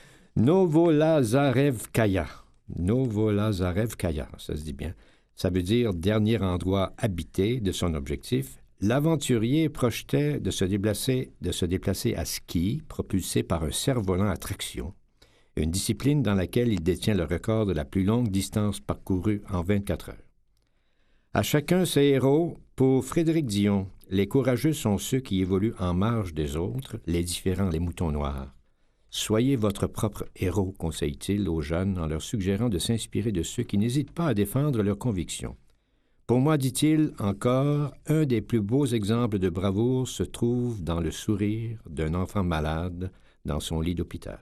Novolazarevkaya, Novolazarevkaya, ça se dit bien, ça veut dire dernier endroit habité de son objectif. L'aventurier projetait de se déplacer, de se déplacer à ski, propulsé par un cerf-volant à traction, une discipline dans laquelle il détient le record de la plus longue distance parcourue en vingt-quatre heures. À chacun ses héros, pour Frédéric Dion, les courageux sont ceux qui évoluent en marge des autres, les différents, les moutons noirs. Soyez votre propre héros, conseille-t-il aux jeunes en leur suggérant de s'inspirer de ceux qui n'hésitent pas à défendre leurs convictions. Pour moi, dit-il encore, un des plus beaux exemples de bravoure se trouve dans le sourire d'un enfant malade dans son lit d'hôpital.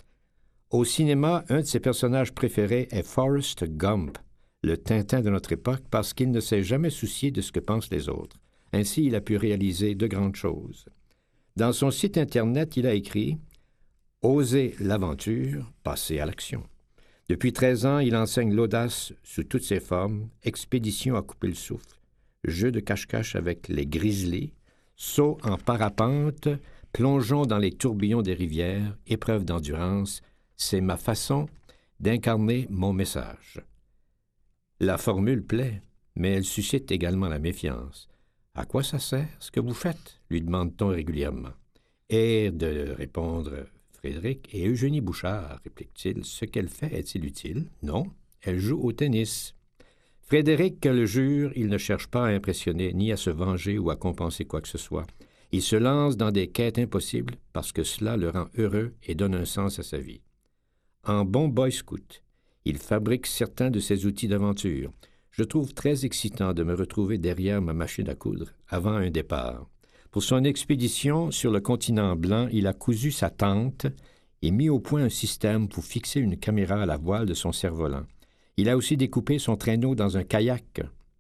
Au cinéma, un de ses personnages préférés est Forrest Gump, le Tintin de notre époque, parce qu'il ne s'est jamais soucié de ce que pensent les autres. Ainsi, il a pu réaliser de grandes choses. Dans son site Internet, il a écrit « Osez l'aventure, passez à l'action ». Depuis treize ans, il enseigne l'audace sous toutes ses formes, expédition à couper le souffle, jeu de cache-cache avec les grizzlies, saut en parapente, plongeons dans les tourbillons des rivières, épreuve d'endurance. C'est ma façon d'incarner mon message. La formule plaît, mais elle suscite également la méfiance. À quoi ça sert, ce que vous faites? Lui demande-t-on régulièrement. Et de répondre Frédéric, et Eugénie Bouchard, réplique-t-il, ce qu'elle fait est-il utile? Non, elle joue au tennis. Frédéric le jure, il ne cherche pas à impressionner, ni à se venger ou à compenser quoi que ce soit. Il se lance dans des quêtes impossibles parce que cela le rend heureux et donne un sens à sa vie. En bon boy scout, il fabrique certains de ses outils d'aventure. Je trouve très excitant de me retrouver derrière ma machine à coudre avant un départ. Pour son expédition sur le continent blanc, il a cousu sa tente et mis au point un système pour fixer une caméra à la voile de son cerf-volant. Il a aussi découpé son traîneau dans un kayak.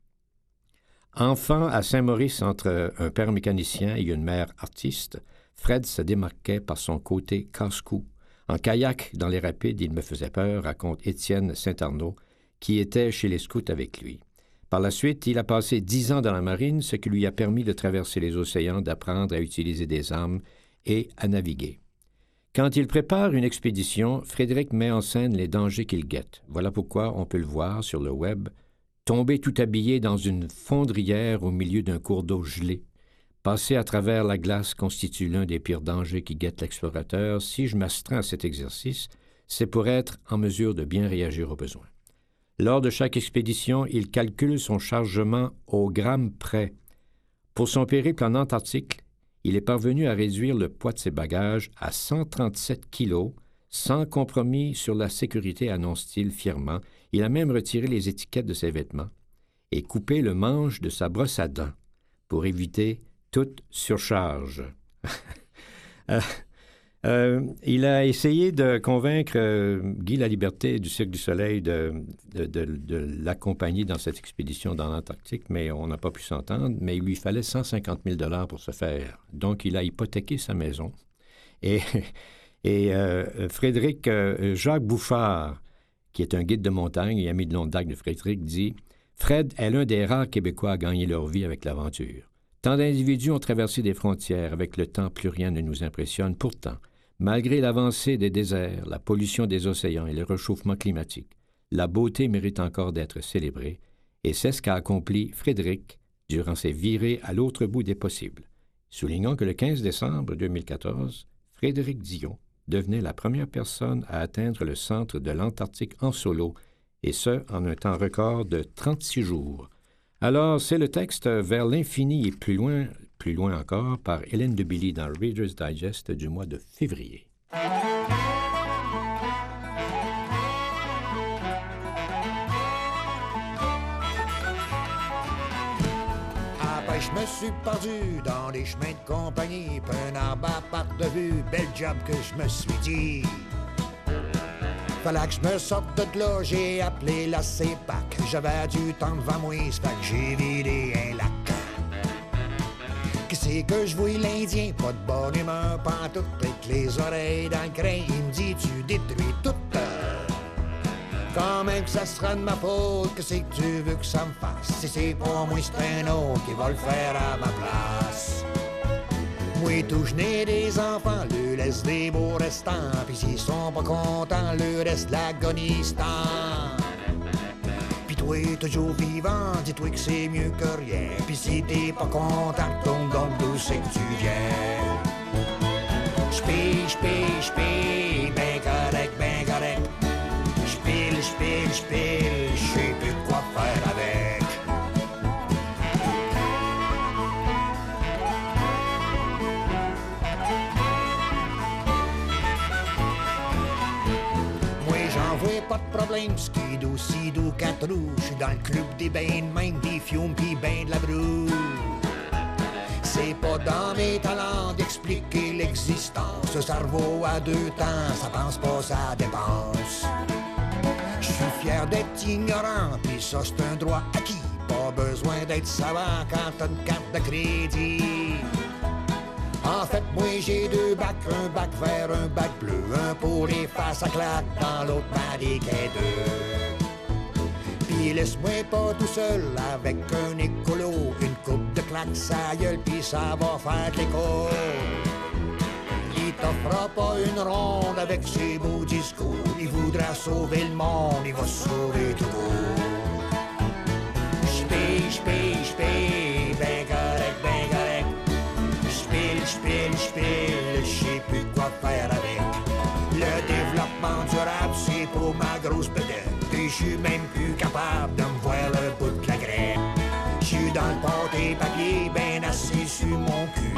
Enfant à Saint-Maurice entre un père mécanicien et une mère artiste, Fred se démarquait par son côté casse-cou. En kayak dans les rapides, il me faisait peur, raconte Étienne Saint-Arnaud, qui était chez les scouts avec lui. Par la suite, il a passé dix ans dans la marine, ce qui lui a permis de traverser les océans, d'apprendre à utiliser des armes et à naviguer. Quand il prépare une expédition, Frédéric met en scène les dangers qu'il guette. Voilà pourquoi on peut le voir sur le web, tomber tout habillé dans une fondrière au milieu d'un cours d'eau gelé. Passer à travers la glace constitue l'un des pires dangers qui guettent l'explorateur. Si je m'astreins à cet exercice, c'est pour être en mesure de bien réagir aux besoins. Lors de chaque expédition, il calcule son chargement au gramme près. Pour son périple en Antarctique, il est parvenu à réduire le poids de ses bagages à cent trente-sept kilos, sans compromis sur la sécurité, annonce-t-il fièrement. Il a même retiré les étiquettes de ses vêtements et coupé le manche de sa brosse à dents pour éviter toute surcharge. euh, euh, il a essayé de convaincre euh, Guy Laliberté du Cirque du Soleil de, de, de, de l'accompagner dans cette expédition dans l'Antarctique, mais on n'a pas pu s'entendre. Mais il lui fallait cent cinquante mille dollars pour ce faire. Donc, il a hypothéqué sa maison. Et, et euh, Frédéric euh, Jacques Bouffard, qui est un guide de montagne et ami de longue date de Frédéric, dit « Fred est l'un des rares Québécois à gagner leur vie avec l'aventure. Tant d'individus ont traversé des frontières. Avec le temps, plus rien ne nous impressionne. Pourtant, Malgré l'avancée des déserts, la pollution des océans et le réchauffement climatique, la beauté mérite encore d'être célébrée, et c'est ce qu'a accompli Frédéric durant ses virées à l'autre bout des possibles. Soulignons que le quinze décembre deux mille quatorze, Frédéric Dion devenait la première personne à atteindre le centre de l'Antarctique en solo, et ce, en un temps record de trente-six jours. Alors, c'est le texte « Vers l'infini et plus loin », plus loin encore, par Hélène de Billy dans Reader's Digest du mois de février. Après, je me suis perdu dans les chemins de compagnie, puis un arbre à perte de vue, bel job que je me suis dit. Fallait que je me sorte de là, j'ai appelé la C E P A C. J'avais du temps devant moi, ça fait que j'ai vidé un lac. Qu'est-ce que je vois l'Indien, pas de bonne humeur, pantoute, avec les oreilles dans le crin. Il me dit, tu détruis tout. Quand même que ça sera de ma faute, qu'est-ce que tu veux que ça me fasse? Si c'est pas moi, c'est un autre qui va le faire à ma place. Moi, tout je n'ai des enfants, le laisse des beaux restants. Pis s'ils sont pas contents, le reste l'agonistant. Pis toi, toujours vivant, dis-toi que c'est mieux que rien. Pis si t'es pas content, ton gomme, d'où c'est que tu viens? J'pille, j'pille, j'pille, ben correct, ben correct. J'pille, j'pille, j'pille, j'sais plus quoi faire avec. Pas de problème, skidoo, sidou, quatre roues. J'suis dans le club des bains de même, des fiumes pis ben de la broue. C'est pas dans mes talents d'expliquer l'existence. Ce cerveau à deux temps, ça pense pas, ça dépense. J'suis fier d'être ignorant, pis ça c'est un droit acquis. Pas besoin d'être savant quand t'as une carte de crédit. En fait, moi j'ai deux bacs, un bac vert, un bac bleu, un pour les faces à claque, dans l'autre bac des quais deux. Pis laisse-moi pas tout seul avec un écolo, une coupe de claque, sa gueule, pis ça va faire de l'écho. Il t'offrira pas une ronde avec ses beaux discours, il voudra sauver le monde, il va sauver tout court. J'paye, j'paye, j'paye, ben correct, ben correct. J'pile, j'pile, j'pile, j'sais plus quoi faire avec. Le développement durable, c'est pour ma grosse bedaine. Et j'suis même plus capable de me voir le bout de la graine. J'suis dans le pâté papier, ben assis sur mon cul.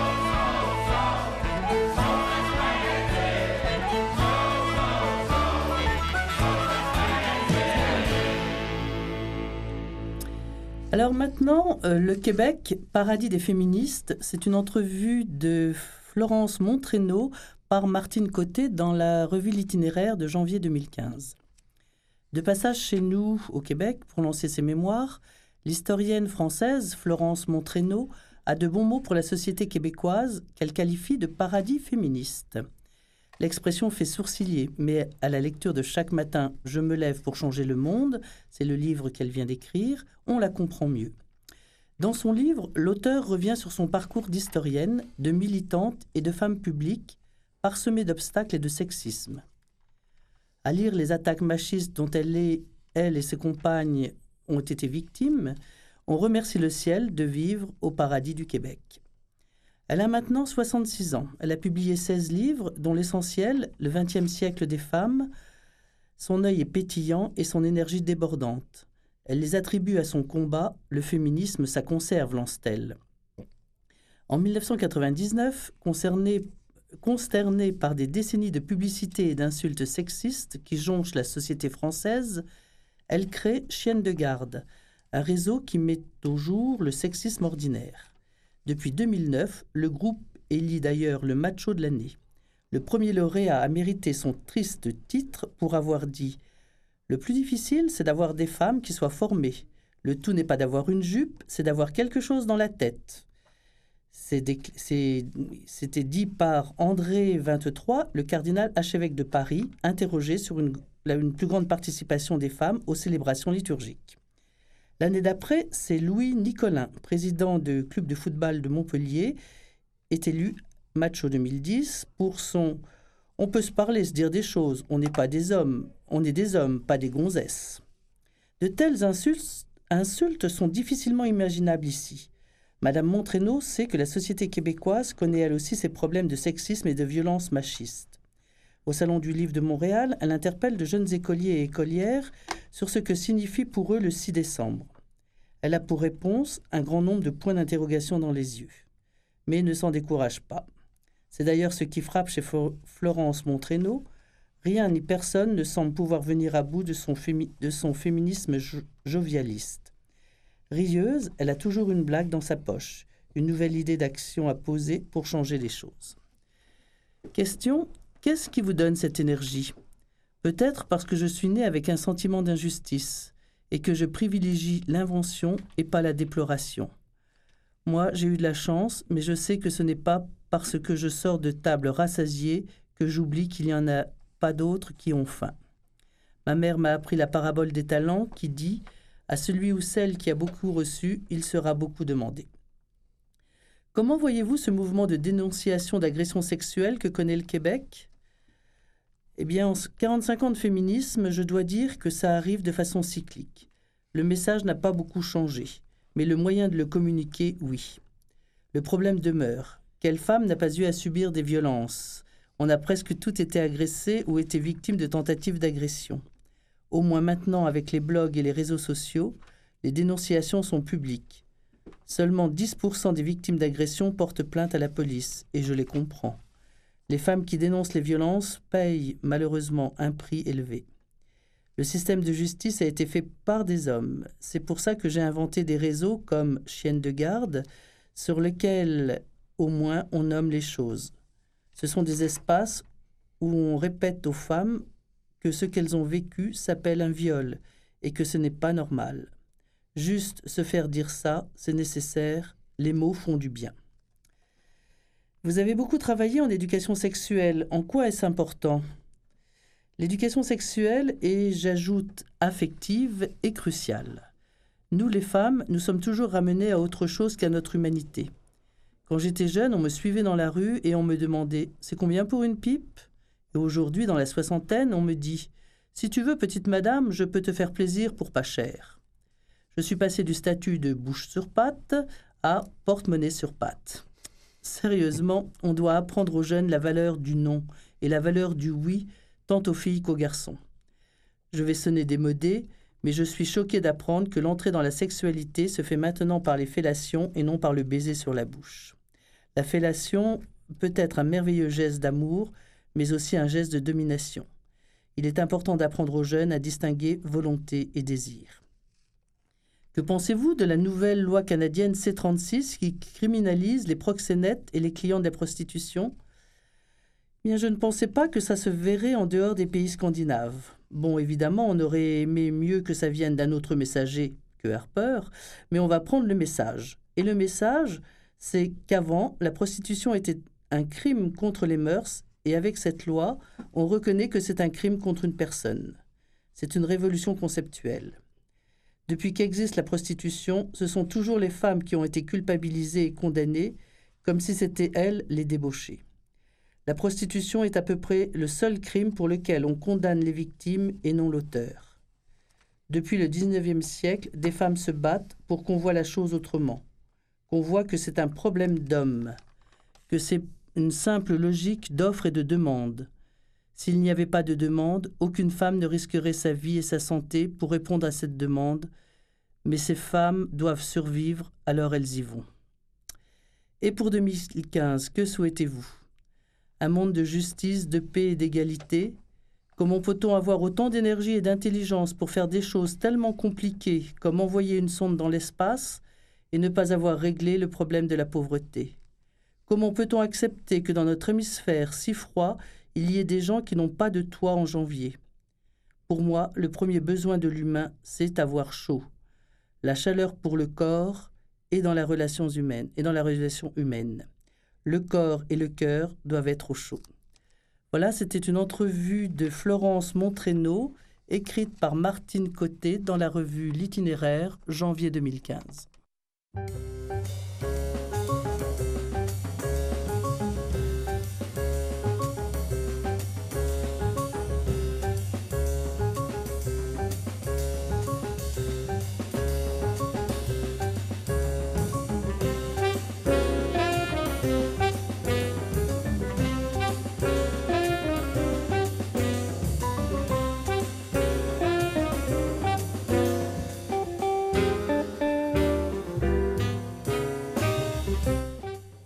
Alors maintenant, euh, le Québec, paradis des féministes, c'est une entrevue de Florence Montraîneau par Martine Côté dans la revue L'Itinéraire de janvier deux mille quinze. De passage chez nous au Québec pour lancer ses mémoires, l'historienne française Florence Montraîneau a de bons mots pour la société québécoise qu'elle qualifie de paradis féministe. L'expression fait sourciller, mais à la lecture de Chaque matin, je me lève pour changer le monde, c'est le livre qu'elle vient d'écrire, on la comprend mieux. Dans son livre, l'auteure revient sur son parcours d'historienne, de militante et de femme publique, parsemé d'obstacles et de sexisme. À lire les attaques machistes dont elle, est, elle et ses compagnes ont été victimes, on remercie le ciel de vivre au paradis du Québec. Elle a maintenant soixante-six ans. Elle a publié seize livres, dont l'essentiel, Le vingtième siècle des femmes. Son œil est pétillant et son énergie débordante. Elle les attribue à son combat. Le féminisme, ça conserve, lance-t-elle. En mille neuf cent quatre-vingt-dix-neuf, concernée, consternée par des décennies de publicités et d'insultes sexistes qui jonchent la société française, elle crée Chienne de garde, un réseau qui met au jour le sexisme ordinaire. Depuis deux mille neuf, le groupe élit d'ailleurs le macho de l'année. Le premier lauréat a mérité son triste titre pour avoir dit « Le plus difficile, c'est d'avoir des femmes qui soient formées. Le tout n'est pas d'avoir une jupe, c'est d'avoir quelque chose dans la tête. » C'était dit par André vingt-trois, le cardinal archevêque de Paris, interrogé sur une, une plus grande participation des femmes aux célébrations liturgiques. L'année d'après, c'est Louis Nicolin, président du club de football de Montpellier, est élu macho deux mille dix pour son On peut se parler, se dire des choses. On n'est pas des hommes. On est des hommes, pas des gonzesses. De telles insultes, insultes sont difficilement imaginables ici. Madame Montraîneau sait que la société québécoise connaît elle aussi ses problèmes de sexisme et de violence machiste. Au Salon du Livre de Montréal, elle interpelle de jeunes écoliers et écolières sur ce que signifie pour eux le six décembre. Elle a pour réponse un grand nombre de points d'interrogation dans les yeux. Mais ne s'en décourage pas. C'est d'ailleurs ce qui frappe chez Florence Montraîneau. Rien ni personne ne semble pouvoir venir à bout de son, fémi- de son féminisme jo- jovialiste. Rieuse, elle a toujours une blague dans sa poche, une nouvelle idée d'action à poser pour changer les choses. Question, qu'est-ce qui vous donne cette énergie ? Peut-être parce que je suis née avec un sentiment d'injustice et que je privilégie l'invention et pas la déploration. Moi, j'ai eu de la chance, mais je sais que ce n'est pas parce que je sors de table rassasiée que j'oublie qu'il y en a pas d'autres qui ont faim. Ma mère m'a appris la parabole des talents qui dit « À celui ou celle qui a beaucoup reçu, il sera beaucoup demandé ». Comment voyez-vous ce mouvement de dénonciation d'agressions sexuelles que connaît le Québec ? Eh bien, en quarante-cinq ans de féminisme, je dois dire que ça arrive de façon cyclique. Le message n'a pas beaucoup changé, mais le moyen de le communiquer, oui. Le problème demeure. Quelle femme n'a pas eu à subir des violences ? On a presque toutes été agressées ou été victimes de tentatives d'agression. Au moins maintenant, avec les blogs et les réseaux sociaux, les dénonciations sont publiques. Seulement dix pour cent des victimes d'agression portent plainte à la police, et je les comprends. Les femmes qui dénoncent les violences payent malheureusement un prix élevé. Le système de justice a été fait par des hommes. C'est pour ça que j'ai inventé des réseaux comme Chiennes de garde, sur lesquels au moins on nomme les choses. Ce sont des espaces où on répète aux femmes que ce qu'elles ont vécu s'appelle un viol et que ce n'est pas normal. Juste se faire dire ça, c'est nécessaire, les mots font du bien. Vous avez beaucoup travaillé en éducation sexuelle. En quoi est-ce important ? L'éducation sexuelle et, j'ajoute, affective est cruciale. Nous, les femmes, nous sommes toujours ramenées à autre chose qu'à notre humanité. Quand j'étais jeune, on me suivait dans la rue et on me demandait « C'est combien pour une pipe ?» Et aujourd'hui, dans la soixantaine, on me dit « Si tu veux, petite madame, je peux te faire plaisir pour pas cher. » Je suis passée du statut de bouche sur patte à porte-monnaie sur patte. Sérieusement, on doit apprendre aux jeunes la valeur du non et la valeur du oui, tant aux filles qu'aux garçons. Je vais sonner démodée, mais je suis choquée d'apprendre que l'entrée dans la sexualité se fait maintenant par les fellations et non par le baiser sur la bouche. La fellation peut être un merveilleux geste d'amour, mais aussi un geste de domination. Il est important d'apprendre aux jeunes à distinguer volonté et désir. Que pensez-vous de la nouvelle loi canadienne C trente-six qui criminalise les proxénètes et les clients de la prostitution ? Bien, je ne pensais pas que ça se verrait en dehors des pays scandinaves. Bon, évidemment, on aurait aimé mieux que ça vienne d'un autre messager que Harper, mais on va prendre le message. Et le message, c'est qu'avant, la prostitution était un crime contre les mœurs, et avec cette loi, on reconnaît que c'est un crime contre une personne. C'est une révolution conceptuelle. Depuis qu'existe la prostitution, ce sont toujours les femmes qui ont été culpabilisées et condamnées, comme si c'était elles les débauchées. La prostitution est à peu près le seul crime pour lequel on condamne les victimes et non l'auteur. Depuis le dix-neuvième siècle, des femmes se battent pour qu'on voit la chose autrement, qu'on voit que c'est un problème d'homme, que c'est une simple logique d'offre et de demande. S'il n'y avait pas de demande, aucune femme ne risquerait sa vie et sa santé pour répondre à cette demande, mais ces femmes doivent survivre, alors elles y vont. Et pour deux mille quinze, que souhaitez-vous ? Un monde de justice, de paix et d'égalité ? Comment peut-on avoir autant d'énergie et d'intelligence pour faire des choses tellement compliquées comme envoyer une sonde dans l'espace et ne pas avoir réglé le problème de la pauvreté ? Comment peut-on accepter que dans notre hémisphère si froid, il y ait des gens qui n'ont pas de toit en janvier ? Pour moi, le premier besoin de l'humain, c'est avoir chaud. La chaleur pour le corps et dans la relation humaine. Et dans la relation humaine. Le corps et le cœur doivent être au chaud. Voilà, c'était une entrevue de Florence Montraîneau, écrite par Martine Côté dans la revue L'Itinéraire, janvier deux mille quinze.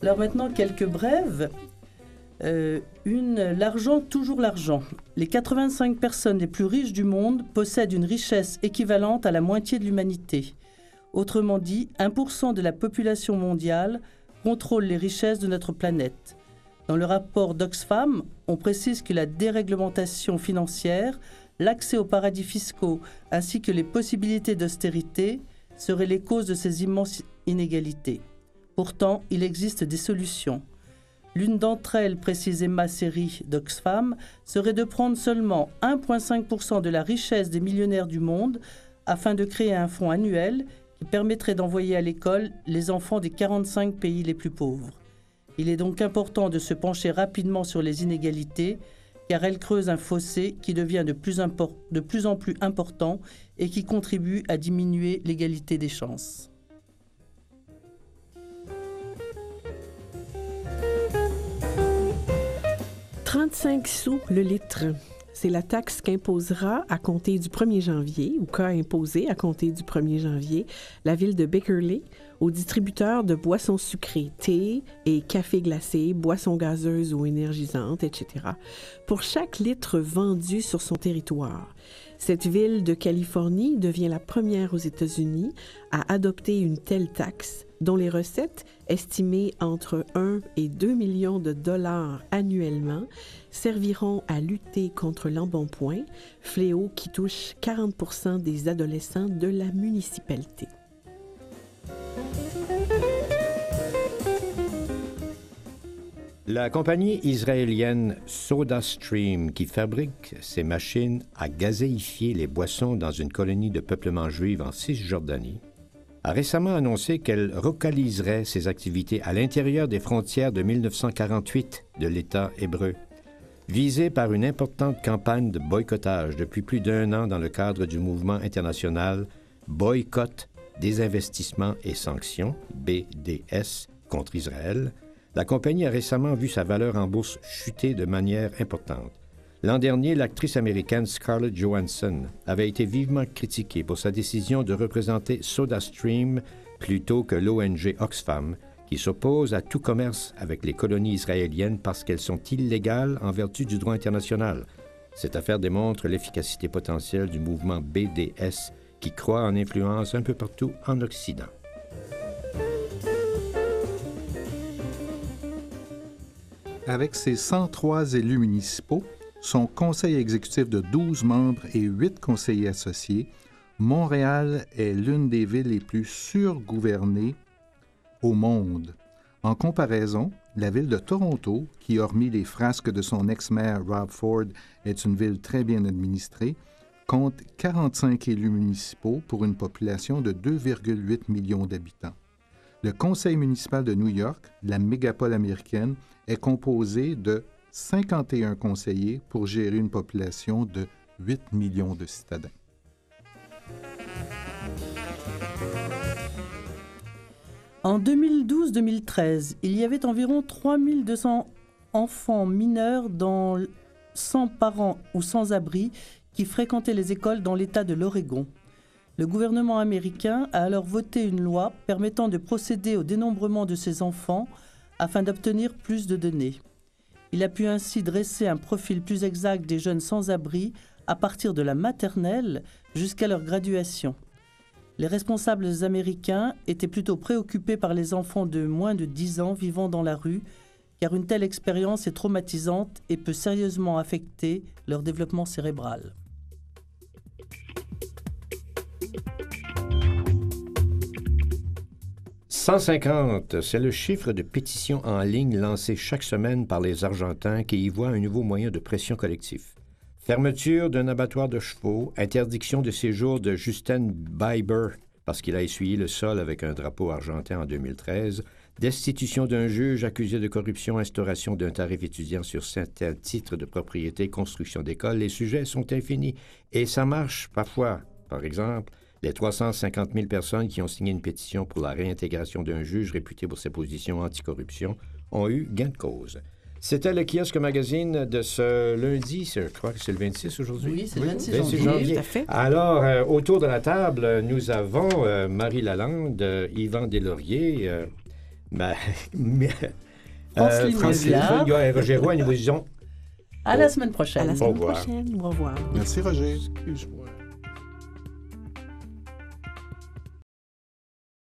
Alors maintenant, quelques brèves. Euh, une, l'argent, toujours l'argent. Les quatre-vingt-cinq personnes les plus riches du monde possèdent une richesse équivalente à la moitié de l'humanité. Autrement dit, un pour cent de la population mondiale contrôle les richesses de notre planète. Dans le rapport d'Oxfam, on précise que la déréglementation financière, l'accès aux paradis fiscaux ainsi que les possibilités d'austérité seraient les causes de ces immenses inégalités. Pourtant, il existe des solutions. L'une d'entre elles, précise Emma Seri d'Oxfam, serait de prendre seulement un virgule cinq pour cent de la richesse des millionnaires du monde afin de créer un fonds annuel qui permettrait d'envoyer à l'école les enfants des quarante-cinq pays les plus pauvres. Il est donc important de se pencher rapidement sur les inégalités, car elles creusent un fossé qui devient de plus, import- de plus en plus important et qui contribue à diminuer l'égalité des chances. trente-cinq sous le litre. C'est la taxe qu'imposera à compter du premier janvier, ou qu'a imposé à compter du premier janvier, la ville de Beckerley aux distributeurs de boissons sucrées, thé et café glacé, boissons gazeuses ou énergisantes, et cetera, pour chaque litre vendu sur son territoire. Cette ville de Californie devient la première aux États-Unis à adopter une telle taxe, dont les recettes, estimées entre un et deux millions de dollars annuellement, serviront à lutter contre l'embonpoint, fléau qui touche quarante pour cent des adolescents de la municipalité. La compagnie israélienne SodaStream, qui fabrique ses machines à gazéifier les boissons dans une colonie de peuplement juif en Cisjordanie, a récemment annoncé qu'elle relocaliserait ses activités à l'intérieur des frontières de mille neuf cent quarante-huit de l'État hébreu. Visée par une importante campagne de boycottage depuis plus d'un an dans le cadre du mouvement international Boycott, Désinvestissement et Sanctions, B D S, contre Israël, la compagnie a récemment vu sa valeur en bourse chuter de manière importante. L'an dernier, l'actrice américaine Scarlett Johansson avait été vivement critiquée pour sa décision de représenter SodaStream plutôt que l'O N G Oxfam, qui s'oppose à tout commerce avec les colonies israéliennes parce qu'elles sont illégales en vertu du droit international. Cette affaire démontre l'efficacité potentielle du mouvement B D S qui croît en influence un peu partout en Occident. Avec ses cent trois élus municipaux, son conseil exécutif de douze membres et huit conseillers associés, Montréal est l'une des villes les plus surgouvernées au monde. En comparaison, la ville de Toronto, qui hormis les frasques de son ex-maire Rob Ford est une ville très bien administrée, compte quarante-cinq élus municipaux pour une population de deux virgule huit millions d'habitants. Le conseil municipal de New York, la mégapole américaine, est composé de cinquante et un conseillers pour gérer une population de huit millions de citadins. En deux mille douze deux mille treize, il y avait environ trois mille deux cents enfants mineurs dans, sans parents ou sans abri qui fréquentaient les écoles dans l'État de l'Oregon. Le gouvernement américain a alors voté une loi permettant de procéder au dénombrement de ces enfants afin d'obtenir plus de données. Il a pu ainsi dresser un profil plus exact des jeunes sans-abri à partir de la maternelle jusqu'à leur graduation. Les responsables américains étaient plutôt préoccupés par les enfants de moins de dix ans vivant dans la rue, car une telle expérience est traumatisante et peut sérieusement affecter leur développement cérébral. cent cinquante, c'est le chiffre de pétitions en ligne lancées chaque semaine par les Argentins qui y voient un nouveau moyen de pression collectif. Fermeture d'un abattoir de chevaux, interdiction de séjour de Justin Bieber parce qu'il a essuyé le sol avec un drapeau argentin en deux mille treize, destitution d'un juge accusé de corruption, instauration d'un tarif étudiant sur certains titres de propriété, construction d'écoles. Les sujets sont infinis et ça marche parfois. Par exemple, les trois cent cinquante mille personnes qui ont signé une pétition pour la réintégration d'un juge réputé pour ses positions anticorruption ont eu gain de cause. C'était le Kiosque Magazine de ce lundi, je crois que c'est le vingt-six aujourd'hui. Oui, c'est le vingt-six janvier. janvier. Tout à fait. Alors, euh, autour de la table, nous avons euh, Marie Lalande, euh, Yvan Deslauriers, euh, Ben, mais, Franceline Franceline Méziard. Méziard et Roger Roy, nous vous disons À la semaine prochaine. À la Au semaine revoir. prochaine. Au revoir. Merci, Roger. excuse-moi.